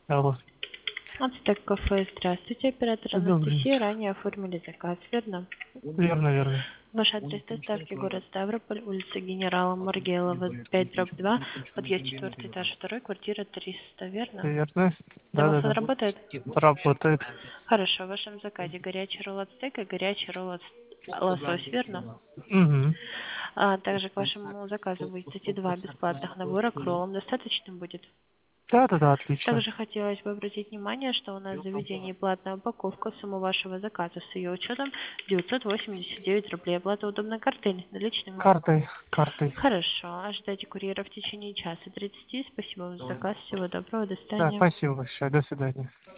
Алло. Ацтек кафе, здравствуйте, оператор Добрый Анастасия, вечер. ранее оформили заказ, верно? Верно, верно. Ваш адрес доставки город Ставрополь, улица генерала Маргелова, 5/2, подъезд 4 этаж 2, квартира 300, верно? Верно. Домофон Да-да-да. работает? Работает. Хорошо, в вашем заказе горячий ролл ацтек и горячий ролл лосось, верно? Угу. Также к вашему заказу будет идти 2 бесплатных набора к роллам, достаточно будет? Да-да-да, отлично. Также хотелось бы обратить внимание, что у нас в заведении платная упаковка. Сумма вашего заказа с ее учетом 989 рублей. Оплата удобной картой или наличными? Картой, картой. Хорошо. Ожидайте курьера в течение часа 30. Спасибо вам за заказ. Всего доброго. До Да, свидания. спасибо большое. До свидания.